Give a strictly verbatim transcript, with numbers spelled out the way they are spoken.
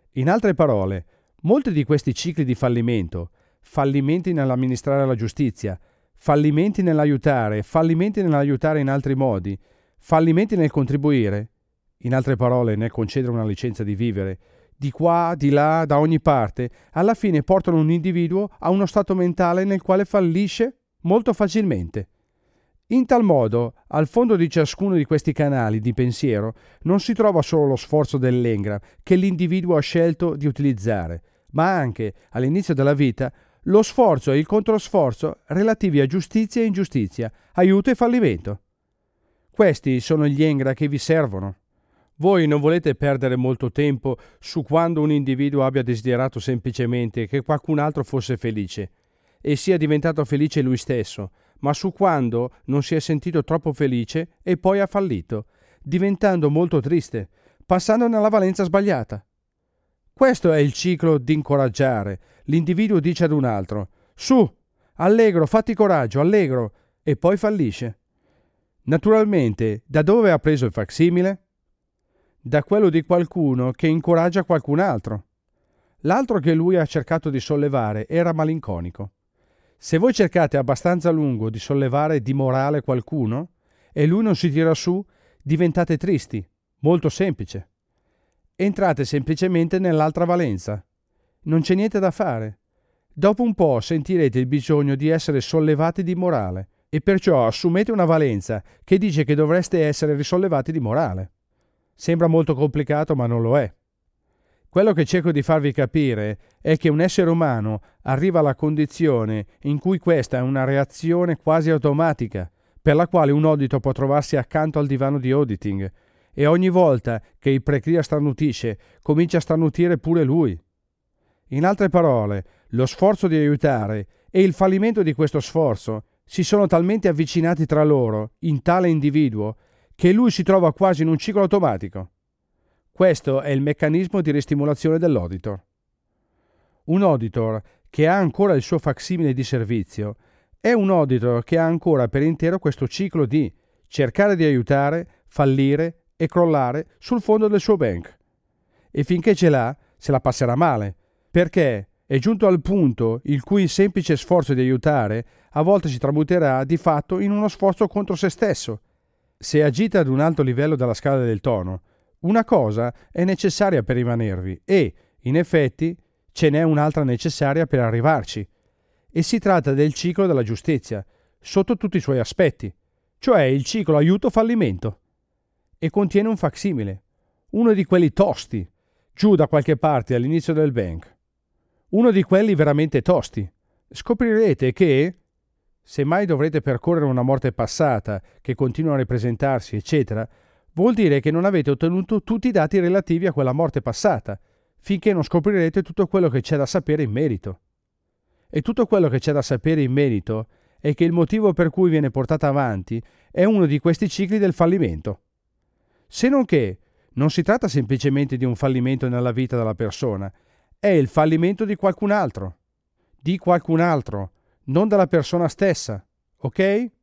In altre parole, molti di questi cicli di fallimento, fallimenti nell'amministrare la giustizia, fallimenti nell'aiutare, fallimenti nell'aiutare in altri modi, fallimenti nel contribuire, in altre parole nel concedere una licenza di vivere, di qua, di là, da ogni parte, alla fine portano un individuo a uno stato mentale nel quale fallisce molto facilmente. In tal modo, al fondo di ciascuno di questi canali di pensiero non si trova solo lo sforzo dell'engram che l'individuo ha scelto di utilizzare, ma anche, all'inizio della vita, lo sforzo e il controsforzo relativi a giustizia e ingiustizia, aiuto e fallimento. Questi sono gli engram che vi servono. Voi non volete perdere molto tempo su quando un individuo abbia desiderato semplicemente che qualcun altro fosse felice e sia diventato felice lui stesso, ma su quando non si è sentito troppo felice e poi ha fallito, diventando molto triste, passando nella valenza sbagliata. Questo è il ciclo di incoraggiare. L'individuo dice ad un altro: su, allegro, fatti coraggio, allegro, e poi fallisce. Naturalmente, da dove ha preso il facsimile? Da quello di qualcuno che incoraggia qualcun altro. L'altro che lui ha cercato di sollevare era malinconico. Se voi cercate abbastanza a lungo di sollevare di morale qualcuno e lui non si tira su, diventate tristi. Molto semplice. Entrate semplicemente nell'altra valenza. Non c'è niente da fare. Dopo un po' sentirete il bisogno di essere sollevati di morale e perciò assumete una valenza che dice che dovreste essere risollevati di morale. Sembra molto complicato, ma non lo è. Quello che cerco di farvi capire è che un essere umano arriva alla condizione in cui questa è una reazione quasi automatica, per la quale un audito può trovarsi accanto al divano di auditing e ogni volta che il precria starnutisce, comincia a starnutire pure lui. In altre parole, lo sforzo di aiutare e il fallimento di questo sforzo si sono talmente avvicinati tra loro, in tale individuo, che lui si trova quasi in un ciclo automatico. Questo è il meccanismo di ristimolazione dell'auditor. Un auditor che ha ancora il suo facsimile di servizio è un auditor che ha ancora per intero questo ciclo di cercare di aiutare, fallire e crollare sul fondo del suo bank. E finché ce l'ha, se la passerà male, perché è giunto al punto il cui semplice sforzo di aiutare a volte si tramuterà di fatto in uno sforzo contro se stesso. Se agite ad un alto livello della scala del tono, una cosa è necessaria per rimanervi e, in effetti, ce n'è un'altra necessaria per arrivarci. E si tratta del ciclo della giustizia, sotto tutti i suoi aspetti, cioè il ciclo aiuto-fallimento. E contiene un facsimile, uno di quelli tosti, giù da qualche parte all'inizio del bank. Uno di quelli veramente tosti. Scoprirete che, se mai dovrete percorrere una morte passata che continua a ripresentarsi, eccetera, vuol dire che non avete ottenuto tutti i dati relativi a quella morte passata, finché non scoprirete tutto quello che c'è da sapere in merito. E tutto quello che c'è da sapere in merito è che il motivo per cui viene portata avanti è uno di questi cicli del fallimento. Se non che non si tratta semplicemente di un fallimento nella vita della persona, è il fallimento di qualcun altro. Di qualcun altro, non della persona stessa, ok?